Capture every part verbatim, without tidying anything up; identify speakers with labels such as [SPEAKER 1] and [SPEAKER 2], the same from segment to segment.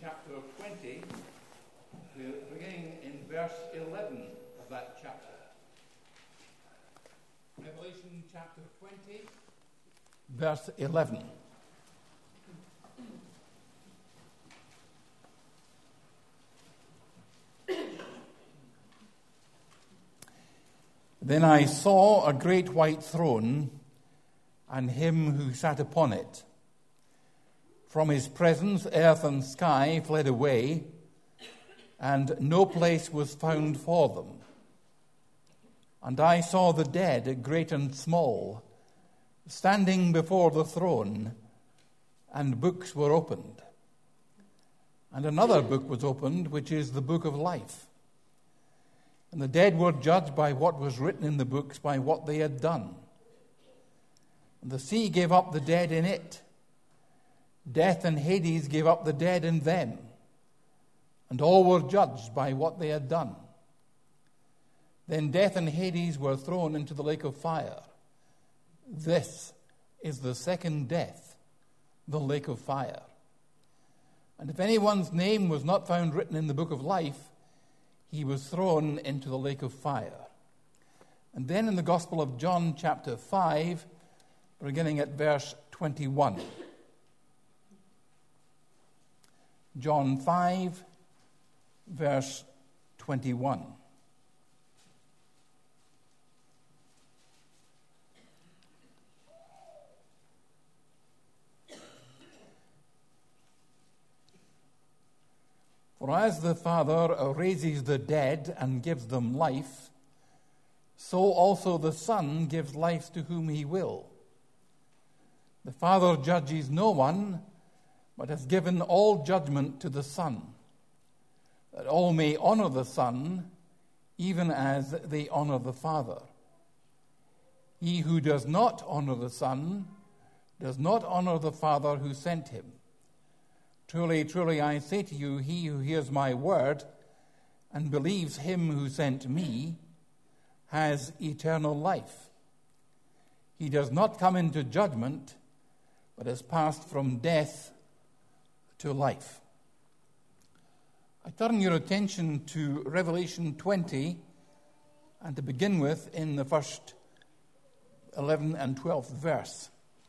[SPEAKER 1] chapter twenty, we're beginning in verse eleven of that chapter. Revelation chapter twenty, verse eleven. Then I saw a great white throne, and him who sat upon it. From his presence, earth and sky fled away, and no place was found for them. And I saw the dead, great and small, standing before the throne, and books were opened. And another book was opened, which is the book of life. And the dead were judged by what was written in the books, by what they had done. And the sea gave up the dead in it. Death and Hades gave up the dead in them. And all were judged by what they had done. Then death and Hades were thrown into the lake of fire. This is the second death, the lake of fire. And if anyone's name was not found written in the book of life, he was thrown into the lake of fire. And then in the Gospel of John, chapter five, beginning at verse twenty-one. John five, verse twenty-one. For as the Father raises the dead and gives them life, so also the Son gives life to whom he will. The Father judges no one, but has given all judgment to the Son, that all may honor the Son, even as they honor the Father. He who does not honor the Son does not honor the Father who sent him. Truly, truly, I say to you, he who hears my word and believes him who sent me has eternal life. He does not come into judgment, but has passed from death to life. I turn your attention to Revelation twenty, and to begin with in the first eleventh and twelfth verse.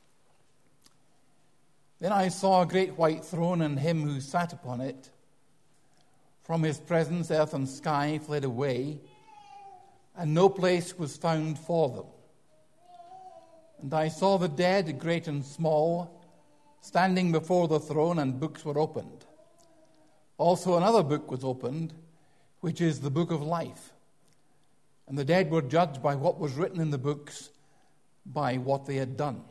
[SPEAKER 1] Then I saw a great white throne and him who sat upon it. From his presence earth and sky fled away, and no place was found for them. And I saw the dead, great and small, standing before the throne, and books were opened. Also another book was opened, which is the book of life. And the dead were judged by what was written in the books, by what they had done.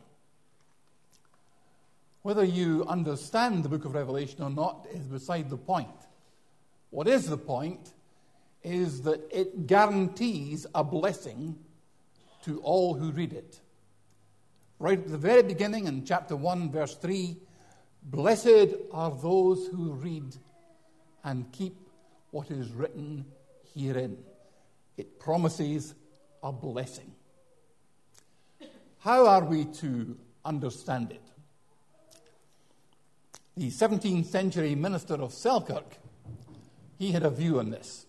[SPEAKER 1] Whether you understand the book of Revelation or not is beside the point. What is the point is that it guarantees a blessing to all who read it. Right at the very beginning in chapter one, verse three, blessed are those who read and keep what is written herein. It promises a blessing. How are we to understand it? The seventeenth century minister of Selkirk, he had a view on this.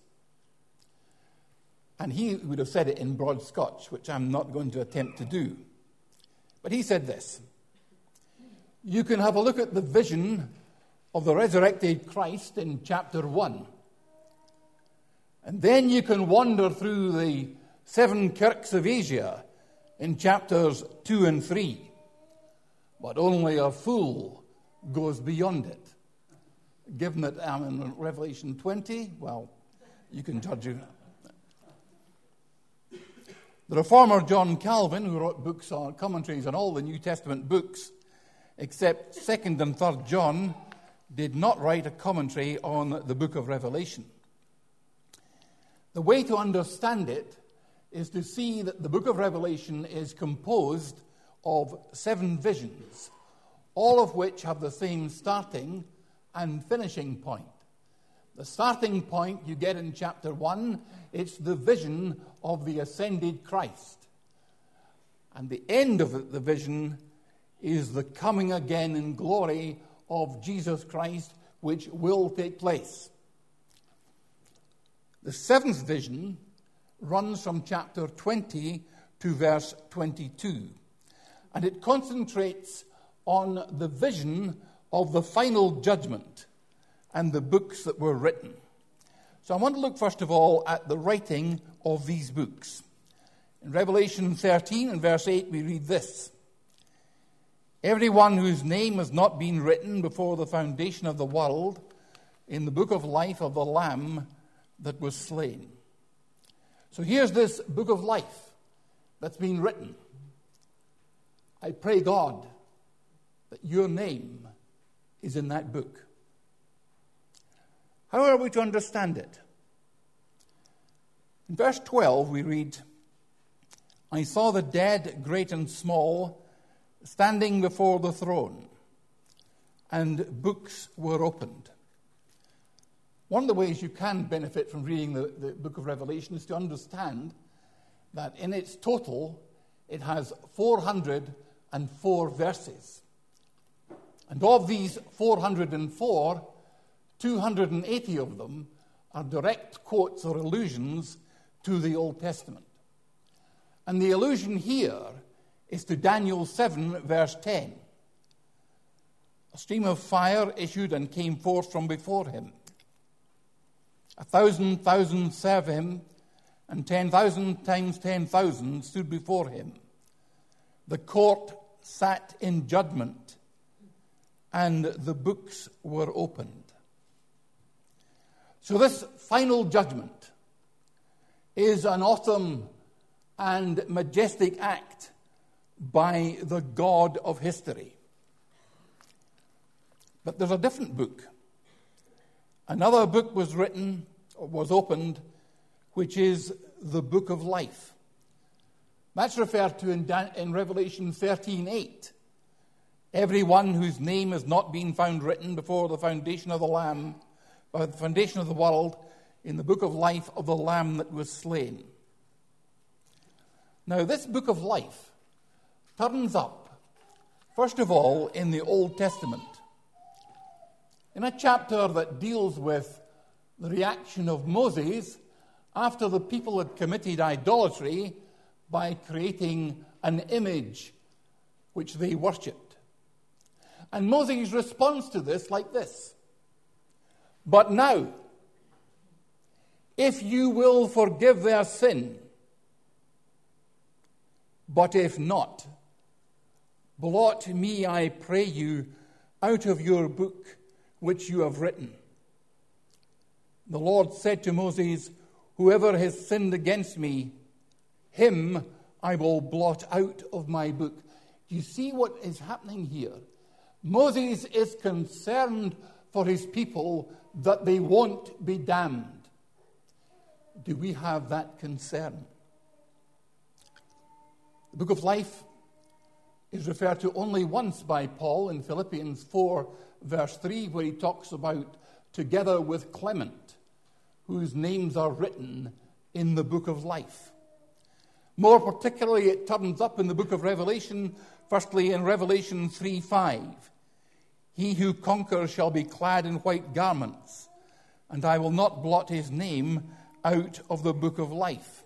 [SPEAKER 1] And he would have said it in broad Scotch, which I'm not going to attempt to do. But he said this: you can have a look at the vision of the resurrected Christ in chapter one. And then you can wander through the seven kirks of Asia in chapters two and three. But only a fool goes beyond it. Given that I'm in Revelation twenty, well, you can judge it. The reformer John Calvin, who wrote books on commentaries on all the New Testament books, except second and third John, did not write a commentary on the book of Revelation. The way to understand it is to see that the book of Revelation is composed of seven visions, all of which have the same starting and finishing point. The starting point you get in chapter one, it's the vision of the ascended Christ. And the end of the vision is the coming again in glory of Jesus Christ, which will take place. The seventh vision runs from chapter twenty to verse twenty-two, and it concentrates on the vision of the final judgment and the books that were written. So I want to look first of all at the writing of these books. In Revelation thirteen and verse eight we read this: "Everyone whose name has not been written before the foundation of the world in the book of life of the Lamb that was slain." So here's this book of life that's been written. I pray God that your name is in that book. How are we to understand it? In verse twelve we read, "I saw the dead, great and small, standing before the throne, and books were opened." One of the ways you can benefit from reading the, the book of Revelation is to understand that in its total it has four hundred four verses. And of these four hundred four, two hundred eighty of them are direct quotes or allusions to the Old Testament. And the allusion here is to Daniel seven, verse ten. "A stream of fire issued and came forth from before him. A thousand thousand serve him, and ten thousand times ten thousand stood before him. The court sat in judgment, and the books were opened." So this final judgment is an awesome and majestic act by the God of history. But there's a different book. Another book was written, or was opened, which is the book of life. That's referred to in, Dan- in Revelation thirteen eight. "Everyone whose name has not been found written before the foundation of the Lamb, by the foundation of the world, in the book of life of the Lamb that was slain." Now, this book of life turns up, first of all, in the Old Testament, in a chapter that deals with the reaction of Moses after the people had committed idolatry by creating an image which they worshipped. And Moses responds to this like this: "But now, if you will forgive their sin, but if not, blot me, I pray you, out of your book which you have written." The Lord said to Moses, "Whoever has sinned against me, him I will blot out of my book." Do you see what is happening here? Moses is concerned for his people that they won't be damned. Do we have that concern? The book of life is referred to only once by Paul in Philippians four, verse three, where he talks about "together with Clement, whose names are written in the book of life." More particularly, it turns up in the book of Revelation, firstly in Revelation three five. "He who conquers shall be clad in white garments, and I will not blot his name out of the book of life."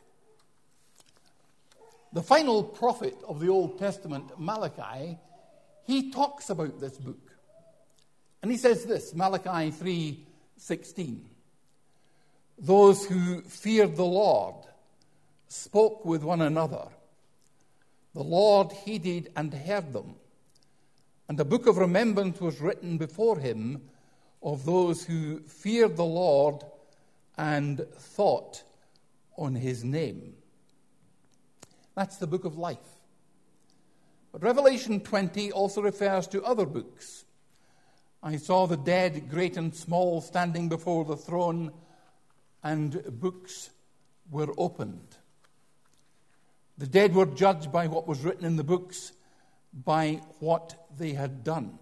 [SPEAKER 1] The final prophet of the Old Testament, Malachi, he talks about this book. And he says this, Malachi three sixteen. "Those who feared the Lord spoke with one another. The Lord heeded and heard them. And a book of remembrance was written before him of those who feared the Lord and thought on his name." That's the book of life. But Revelation twenty also refers to other books. "I saw the dead, great and small, standing before the throne, and books were opened." The dead were judged by what was written in the books, by what they had done.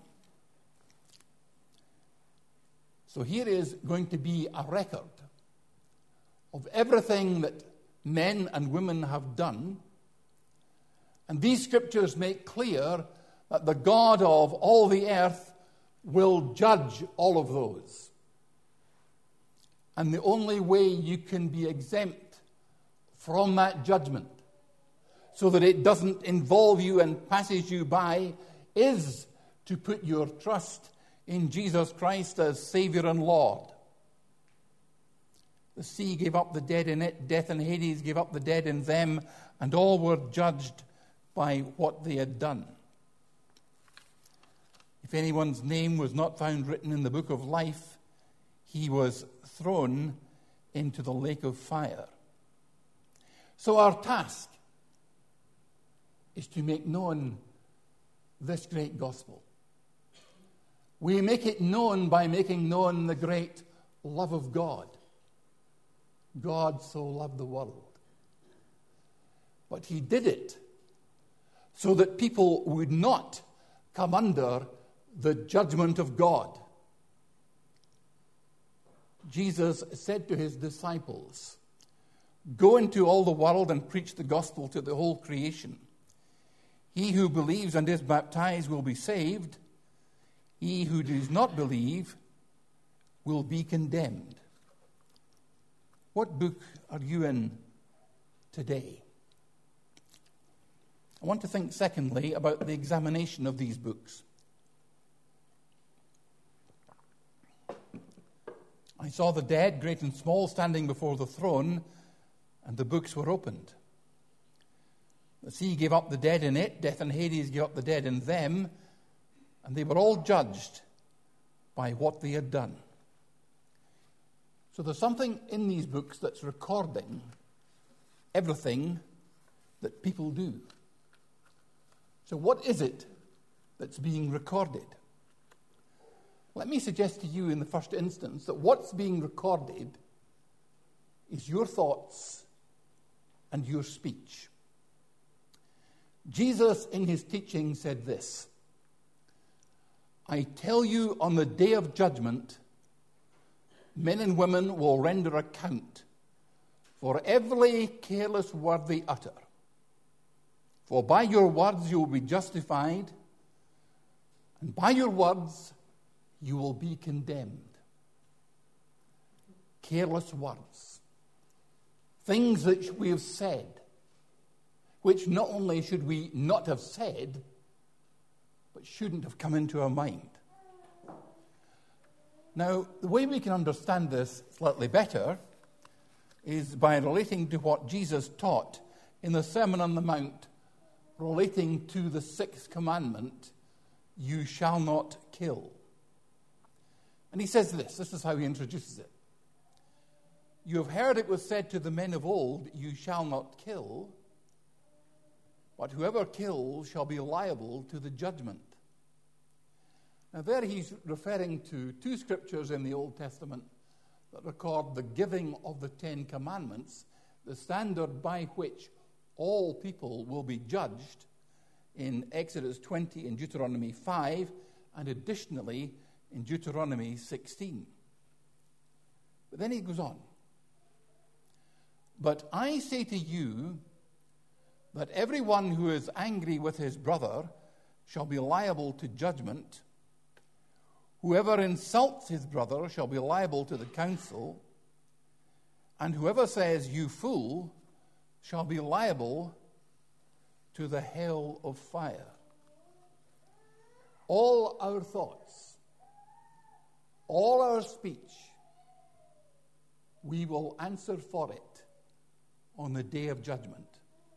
[SPEAKER 1] So here is going to be a record of everything that men and women have done. And these scriptures make clear that the God of all the earth will judge all of those. And the only way you can be exempt from that judgment, so that it doesn't involve you and passes you by, is to put your trust in Jesus Christ as Savior and Lord. The sea gave up the dead in it, death and Hades gave up the dead in them, and all were judged by what they had done. If anyone's name was not found written in the book of life, he was thrown into the lake of fire. So our task is to make known this great gospel. We make it known by making known the great love of God. God so loved the world. But he did it so that people would not come under the judgment of God. Jesus said to his disciples, "Go into all the world and preach the gospel to the whole creation. He who believes and is baptized will be saved. He who does not believe will be condemned." What book are you in today? I want to think, secondly, about the examination of these books. I saw the dead, great and small, standing before the throne, and the books were opened. The sea gave up the dead in it, death and Hades gave up the dead in them, and they were all judged by what they had done. So there's something in these books that's recording everything that people do. So what is it that's being recorded? Let me suggest to you in the first instance that what's being recorded is your thoughts and your speech. Jesus in his teaching said this, "I tell you, on the day of judgment, men and women will render account for every careless word they utter. For by your words you will be justified, and by your words you will be condemned." Careless words. Things that we have said, which not only should we not have said, but shouldn't have come into our mind. Now, the way we can understand this slightly better is by relating to what Jesus taught in the Sermon on the Mount relating to the sixth commandment, "You shall not kill." And he says this, this is how he introduces it. "You have heard it was said to the men of old, 'You shall not kill,' but whoever kills shall be liable to the judgment." Now there he's referring to two scriptures in the Old Testament that record the giving of the Ten Commandments, the standard by which all people will be judged, in Exodus twenty and Deuteronomy five, and additionally in Deuteronomy sixteen. But then he goes on. "But I say to you that everyone who is angry with his brother shall be liable to judgment. Whoever insults his brother shall be liable to the council, and whoever says, 'You fool,' shall be liable to the hell of fire." All our thoughts, all our speech, we will answer for it on the day of judgment.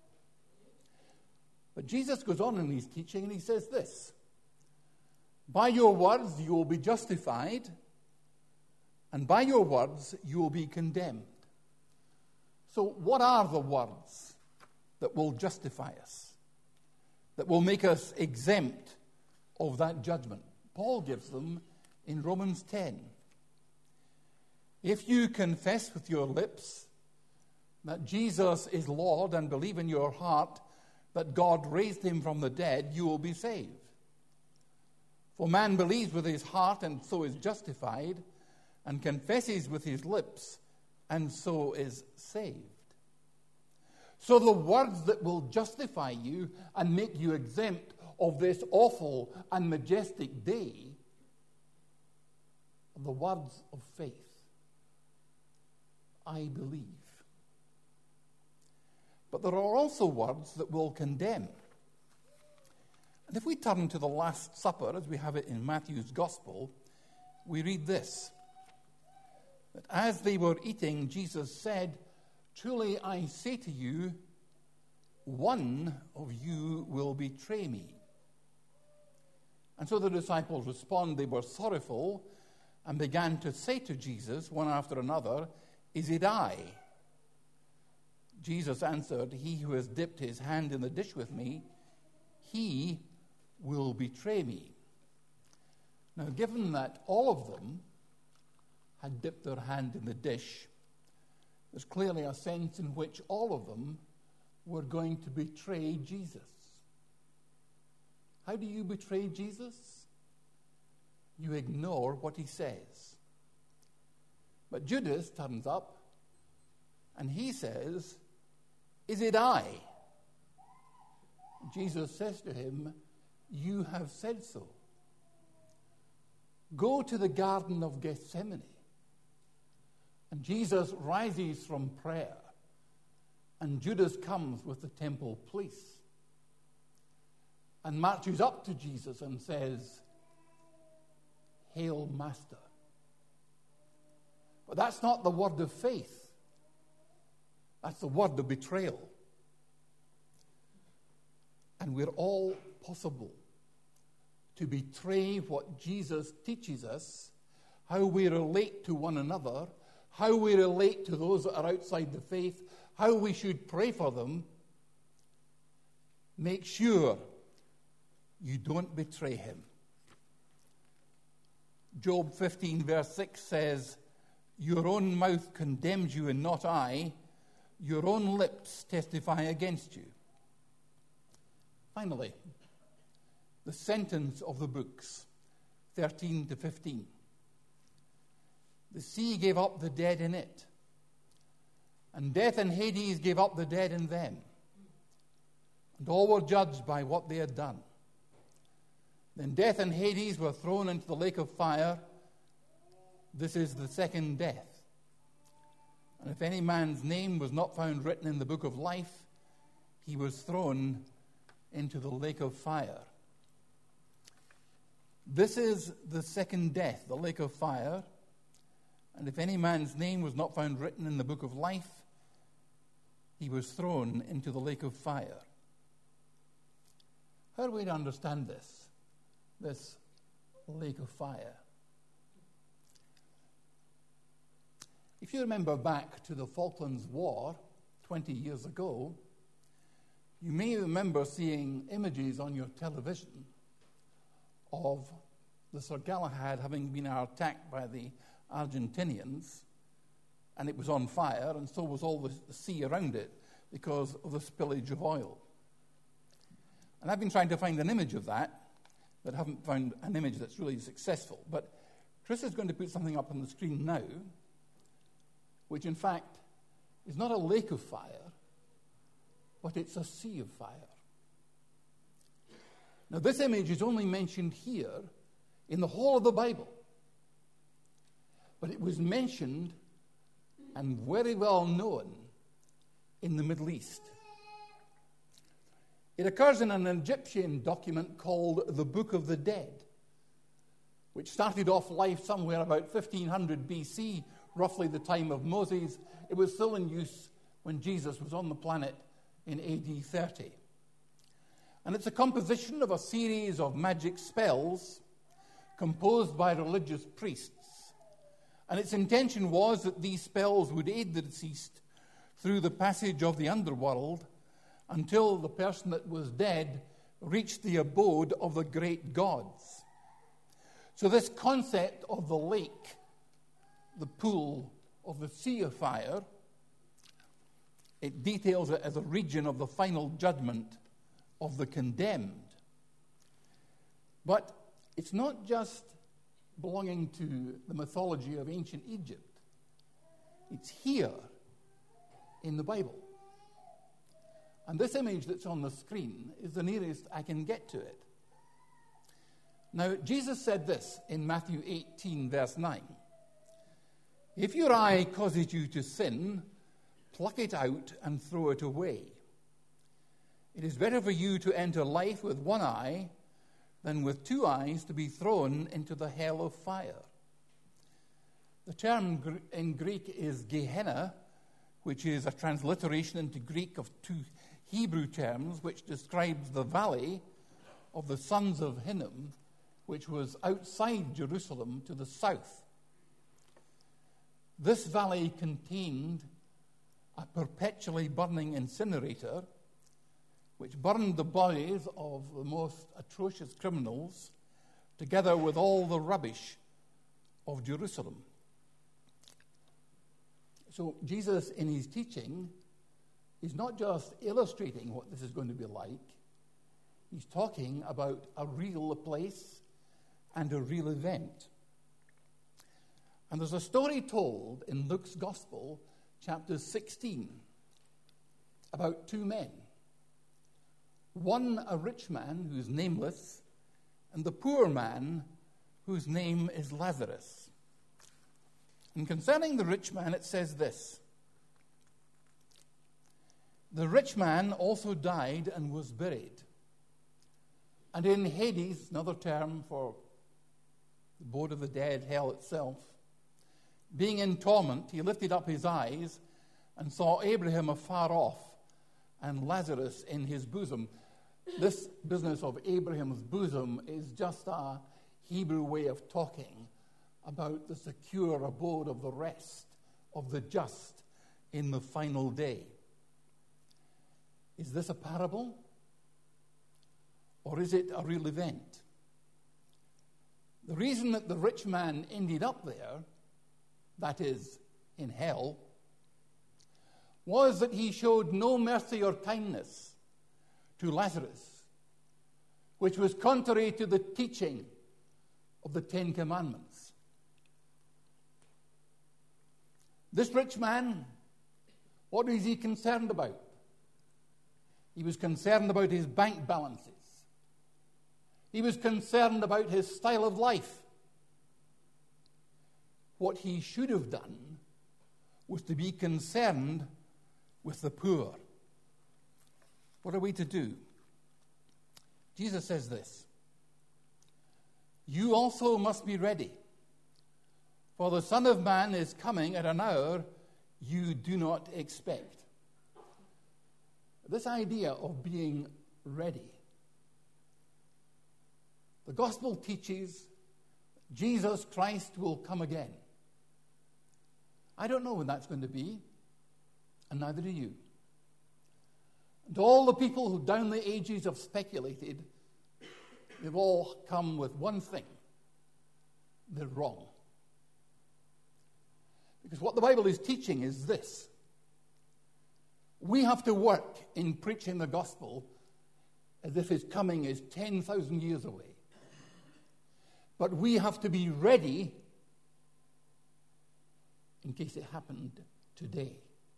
[SPEAKER 1] But Jesus goes on in his teaching and he says this, "By your words you will be justified, and by your words you will be condemned." So what are the words that will justify us, that will make us exempt of that judgment? Paul gives them in Romans ten. "If you confess with your lips that Jesus is Lord and believe in your heart that God raised him from the dead, you will be saved. For man believes with his heart and so is justified, and confesses with his lips and so is saved." So the words that will justify you and make you exempt of this awful and majestic day the words of faith. I believe. But there are also words that will condemn. And if we turn to the Last Supper, as we have it in Matthew's Gospel, we read this, that as they were eating, Jesus said, "Truly I say to you, one of you will betray me." And so the disciples respond, they were sorrowful, and began to say to Jesus, one after another, "Is it I?" Jesus answered, "He who has dipped his hand in the dish with me, he will betray me." Now, given that all of them had dipped their hand in the dish, there's clearly a sense in which all of them were going to betray Jesus. How do you betray Jesus? You ignore what he says. But Judas turns up and he says, "Is it I?" Jesus says to him, "You have said so. Go to the Garden of Gethsemane." And Jesus rises from prayer, and Judas comes with the temple police and marches up to Jesus and says, "Hail, Master." But that's not the word of faith. That's the word of betrayal. And we're all possible to betray what Jesus teaches us, how we relate to one another, how we relate to those that are outside the faith, how we should pray for them. Make sure you don't betray him. Job fifteen verse six says, "Your own mouth condemns you and not I. Your own lips testify against you." Finally, the sentence of the books, thirteen to fifteen. "The sea gave up the dead in it, and death and Hades gave up the dead in them, and all were judged by what they had done. Then death and Hades were thrown into the lake of fire. This is the second death. And if any man's name was not found written in the book of life, he was thrown into the lake of fire." This is the second death, the lake of fire. And if any man's name was not found written in the book of life, he was thrown into the lake of fire. How are we to understand this, this lake of fire? If you remember back to the Falklands War twenty years ago, you may remember seeing images on your television of the Sir Galahad having been attacked by the Argentinians, and it was on fire, and so was all the sea around it because of the spillage of oil. And I've been trying to find an image of that, but haven't found an image that's really successful. But Chris is going to put something up on the screen now, which in fact is not a lake of fire, but it's a sea of fire. Now, this image is only mentioned here in the whole of the Bible, but it was mentioned and very well known in the Middle East. It occurs in an Egyptian document called the Book of the Dead, which started off life somewhere about fifteen hundred B C, roughly the time of Moses. It was still in use when Jesus was on the planet in A D thirty. And it's a composition of a series of magic spells composed by religious priests. And its intention was that these spells would aid the deceased through the passage of the underworld until the person that was dead reached the abode of the great gods. So this concept of the lake, the pool of the sea of fire, it details it as a region of the final judgment of the condemned. But it's not just belonging to the mythology of ancient Egypt. It's here in the Bible. And this image that's on the screen is the nearest I can get to it. Now, Jesus said this in Matthew eighteen, verse nine. If your eye causes you to sin, pluck it out and throw it away. It is better for you to enter life with one eye than with two eyes to be thrown into the hell of fire. The term in Greek is Gehenna, which is a transliteration into Greek of two Hebrew terms, which describes the valley of the sons of Hinnom, which was outside Jerusalem to the south. This valley contained a perpetually burning incinerator, which burned the bodies of the most atrocious criminals, together with all the rubbish of Jerusalem. So Jesus, in his teaching, is not just illustrating what this is going to be like. He's talking about a real place and a real event. And there's a story told in Luke's Gospel, chapter sixteen, about two men. One, a rich man who's nameless, and the poor man whose name is Lazarus. And concerning the rich man, it says this: the rich man also died and was buried. And in Hades, another term for the abode of the dead, hell itself, being in torment, he lifted up his eyes and saw Abraham afar off and Lazarus in his bosom. This business of Abraham's bosom is just a Hebrew way of talking about the secure abode of the rest of the just in the final day. Is this a parable? Or is it a real event? The reason that the rich man ended up there, that is, in hell, was that he showed no mercy or kindness to Lazarus, which was contrary to the teaching of the Ten Commandments. This rich man, what is he concerned about? He was concerned about his bank balances. He was concerned about his style of life. What he should have done was to be concerned with the poor. What are we to do? Jesus says this: you also must be ready, for the Son of Man is coming at an hour you do not expect. This idea of being ready. The gospel teaches Jesus Christ will come again. I don't know when that's going to be, and neither do you. And all the people who down the ages have speculated, they've all come with one thing: they're wrong. Because what the Bible is teaching is this: we have to work in preaching the gospel as if his coming is ten thousand years away. But we have to be ready in case it happened today.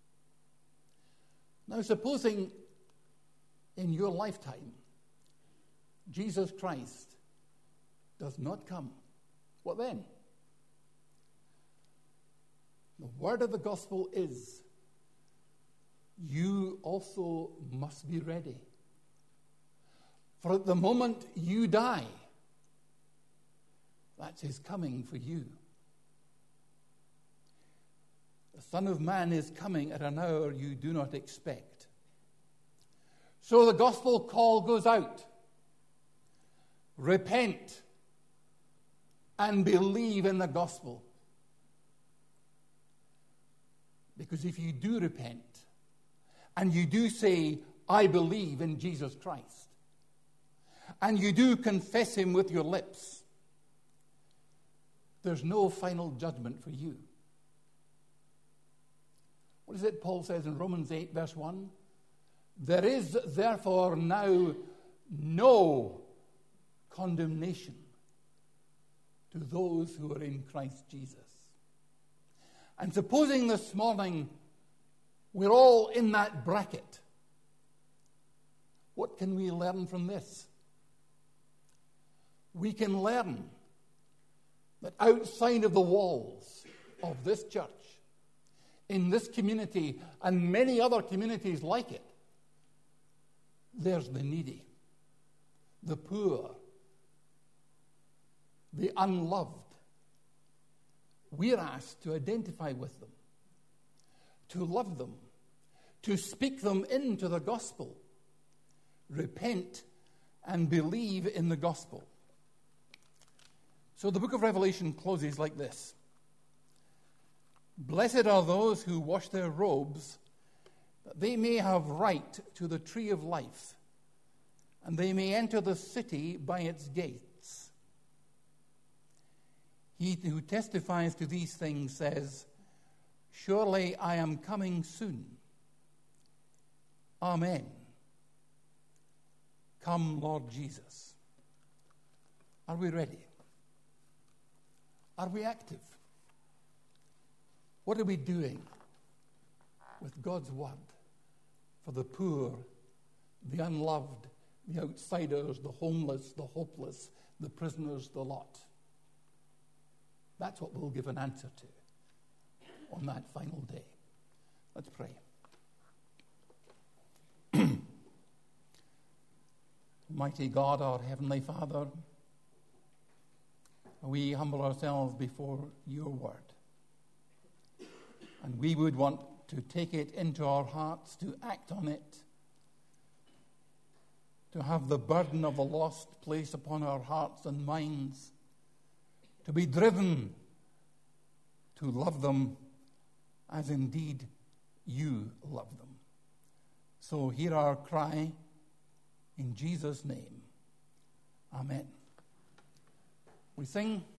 [SPEAKER 1] Now, supposing in your lifetime Jesus Christ does not come, what then? The word of the gospel is, you also must be ready. For at the moment you die, that's his coming for you. The Son of Man is coming at an hour you do not expect. So the gospel call goes out. Repent and believe in the gospel. Because if you do repent and you do say, I believe in Jesus Christ, and you do confess him with your lips, there's no final judgment for you. What is it Paul says in Romans eight, verse one? There is therefore now no condemnation to those who are in Christ Jesus. And supposing this morning we're all in that bracket, what can we learn from this? we can learn that outside of the walls of this church, in this community and many other communities like it, there's the needy, the poor, the unloved. We're asked to identify with them, to love them, to speak them into the gospel, repent and believe in the gospel. So the book of Revelation closes like this. Blessed are those who wash their robes, that they may have right to the tree of life, and they may enter the city by its gates. He who testifies to these things says, surely I am coming soon. Amen. Come, Lord Jesus. Are we ready? Are we active? What are we doing with God's word for the poor, the unloved, the outsiders, the homeless, the hopeless, the prisoners, the lot? That's what we'll give an answer to on that final day. Let's pray. Almighty God, our Heavenly Father, we humble ourselves before your word. And we would want to take it into our hearts, to act on it, to have the burden of the lost placed upon our hearts and minds, to be driven to love them as indeed you love them. So hear our cry in Jesus' name. Amen. We sing